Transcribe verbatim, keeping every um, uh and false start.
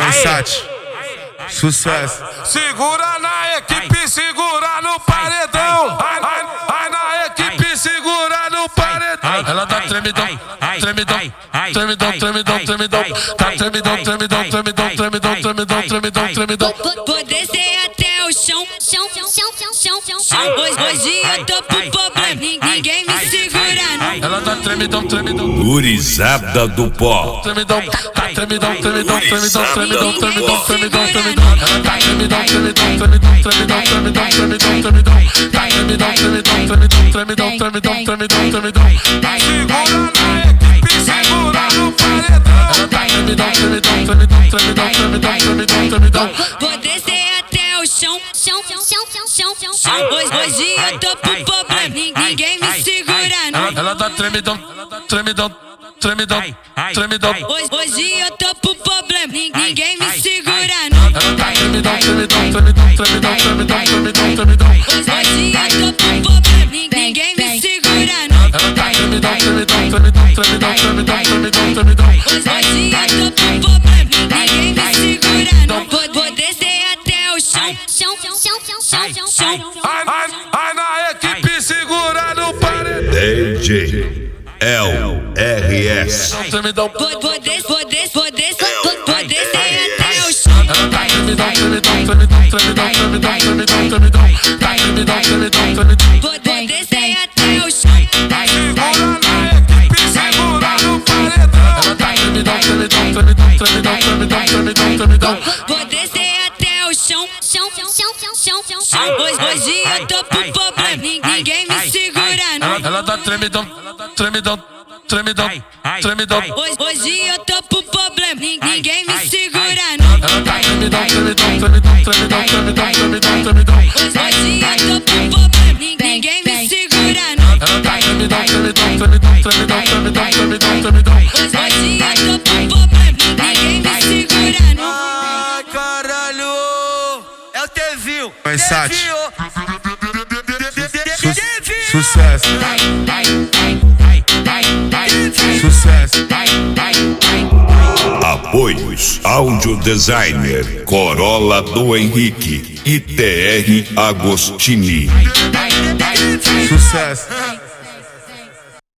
Versace, sucesso. Segura na equipe, segura no paredão. Vai, vai, vai na equipe, segura no paredão. Ela tá tremidão, tremidão, tremidão, tremidão, tremidão. Tá tremidão, tremidão, tremidão, tremidão, tremidão, tremidão, tremidão. Vou descer até o chão, chão, chão, chão, chão, chão, chão. Hoje, hoje eu tô pro problema, ninguém me segura não. Ela tá tremidão, tremidão. Gurizada do pó. Tremidão, tá tremidão, tremidão, tremidão, tremidão, tremidão, tremidão, tremidão. Ela tá tremidão, tremidão, tremidão, tremidão, tremidão, tremidão, tremidão. Tá tremidão, tremidão, tremidão, tremidão, tremidão, tremidão, tremidão. Segura na equipe, segura no paredão. Ela tá tremidão, tremidão, tremidão, tremidão, tremidão, tremidão, tremidão. Vou descer até o chão, chão, chão, chão, chão, chão, chão. Hoje, hoje eu tô pro problema, ninguém me segura não. Ela tá tremidão, tremidão, tremidão, tremidão. Hoje, hoje eu tô pro problema, ninguém me segura não. Ela tá tremidão, tremidão, tremidão, tremidão, tremidão, tremidão, tremidão. Hoje, hoje eu tô pro problema, ninguém me segura não. Ela tá tremidão, tremidão, tremidão, tremidão, tremidão, tremidão, tremidão. Hoje, hoje eu tô pro problema, ninguém me segura não. Vou, vou descer até o chão, chão, chão, chão, chão, chão, chão. Vai, vai, vai na equipe, segura no paredão. D J L R S. Tremidão. Vou, vou descer, vou descer, vou descer, vou, vou descer até o chão. Ela tá tremidão, tremidão, tremidão, tremidão, tremidão, tremidão, tremidão. Tá tremidão, tremidão, tremidão. Vou, vou descer até o chão. Segura na equipe, segura no paredão. Ela tá tremidão, tremidão, tremidão, tremidão, tremidão, tremidão, tremidão. Vou descer até o chão, chão, chão, chão, chão, chão, chão. Hoje, hoje eu tô pro problema, ninguém me segura não. Ela tá tremidão, tremidão, tremidão, tremidão. Hoje, hoje eu tô pro problema, ninguém me segura não. Ela tá tremidão, tremidão, tremidão, tremidão, tremidão, tremidão, tremidão. Hoje, hoje eu tô pro problema, ninguém me segura não. Ela tá tremidão, tremidão, tremidão, tremidão, tremidão, tremidão, tremidão. Hoje, hoje eu tô pro problema, ninguém me segura não. Ai, caralho, é o Tevil. Versace. Tevil. Sucesso. Sucesso. Apoios Áudio Designer Corolla do Henrique I T R Agostini. Sucesso.